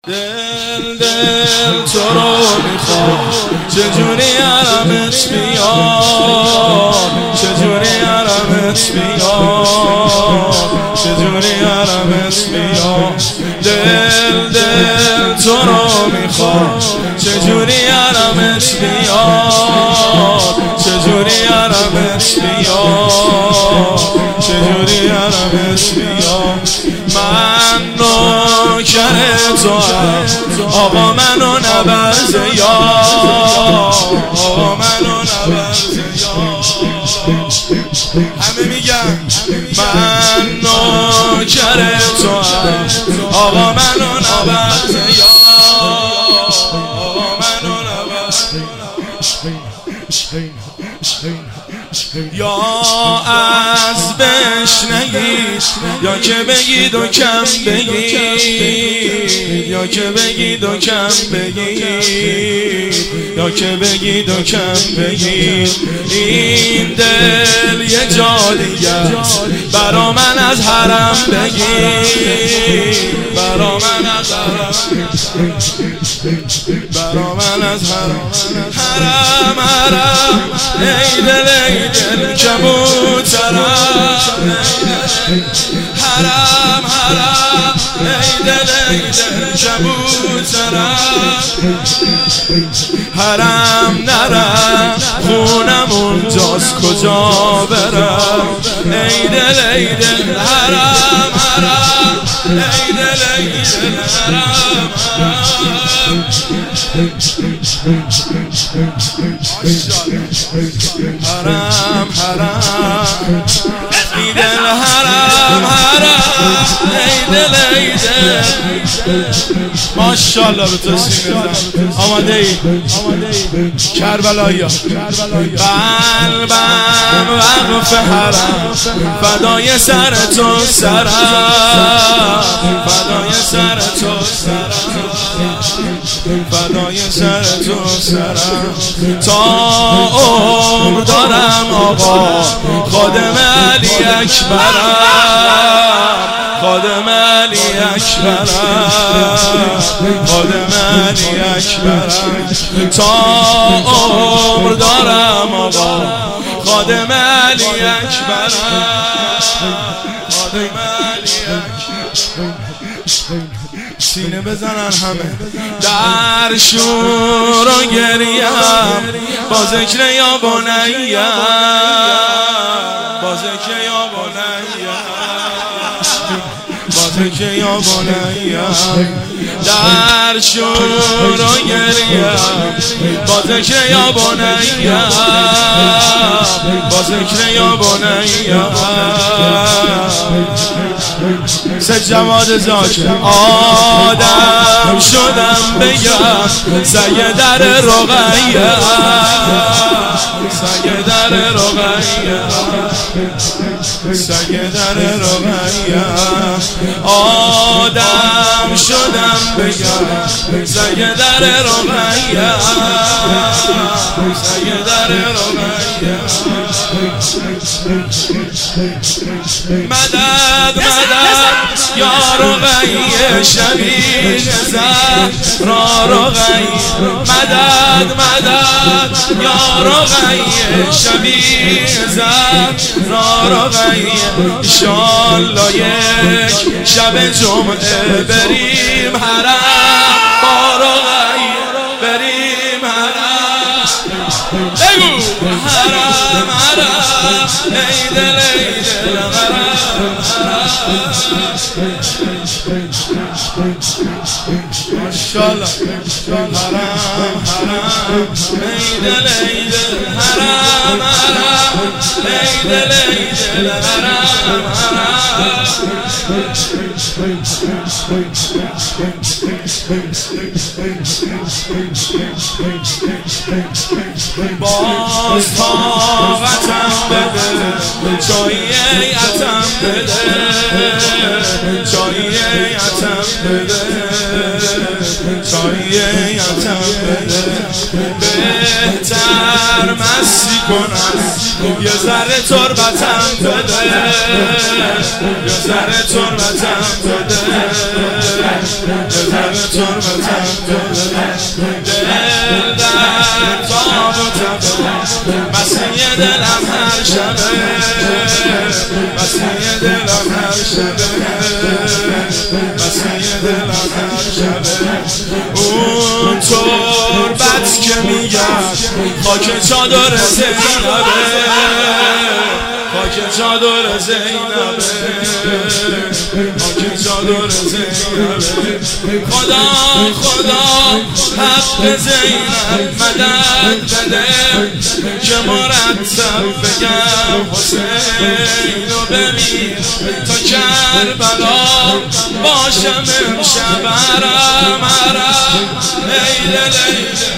دل تو رو میخوام چجوری حرمت بیام، چجوری حرمت بیام، چجوری حرمت بیام. دل تو رو میخوام چجوری حرمت بیام، چجوری حرمت بیام، چجوری حرمت بیام. من نوکر تو هم آقا منو نبر زیاد، آقا منو نبر زیاد. همه میگن من نوکر تو هم آقا منو نبر زیاد، آقا منو نبر. یا از بشنگید یا که بگید و کم بگید، یا که بگید و کم بگید، یا که بگید و کم بگید. این دل یه جا دیگر برا من از حرم بگید، برا من از حرم، برا من از حرم. حرم حرم ای دل ای دل کبوترم، حرم حرم ای دل ای دل کبوترم. حرم نرم خونم اونجاست کجا برم، ای دل ای دل حرم حرم ای دل ای دل حرم حرم. حرم حرم ای دل حرم حرم ای دل ای دل. ماشاءالله به تو سینه زن. آماده ای کربلایی ها. قلبم وقف حرم فدای سر تو سرم، فدای سر تو سرم، فدای سر تو سرم. تا عمر دارم آقا خادم علی اکبرم، خادم علی اکبرم، خادم علی اکبرم. تا عمر دارم آقا خادم علی اکبرم، خادم علی اکبرم. سینه بزنن همه در شور و گریم با ذکر یا بنیم، با ذکر یا بنیم، با ذکر یا بنیم. در شور و گریم با ذکر یا بنیم، با ذکر یا بنیم. سه جواد زاکر آدم شدم بگم سگ در رقیه، سگ در رقیه، سگ در رقیه. آدم شدم بگم سگ در رقیه، سگ در رقیه. مدد مدد یا رقیه شبیه زد را رقیه، مدد مدد یا رقیه شبیه زد را رقیه. انشالله یک شب جمعه بریم حرم با رقیه، بریم حرم. بگو حرم حرم ای دل ای دل حرم حرم. ماشاءالله حرم حرم ای دل ای دل حرم حرم ای دل ای دل حرم حرم. باز طاقتم بده چایی عتم بده، چایی عتم بده، چایی عتم بده. بهتر مستی کنم یه ذره تربتم بده یه ذره تربتم بده یه ذره تربتم بده دل در تاب و تبه مسیح دلم هر شبه مسیح دلم هر شبه مسیح دلم هر شبه اون تربت که میگرد خاک چادر زینبه خاک چادر زینبه خاک چادر زینبه خدا خدا حق زینب مدد بده که مرتب بگم حسین رو بمیر تا کربلا باشم امشب عرم عرم لیله لیله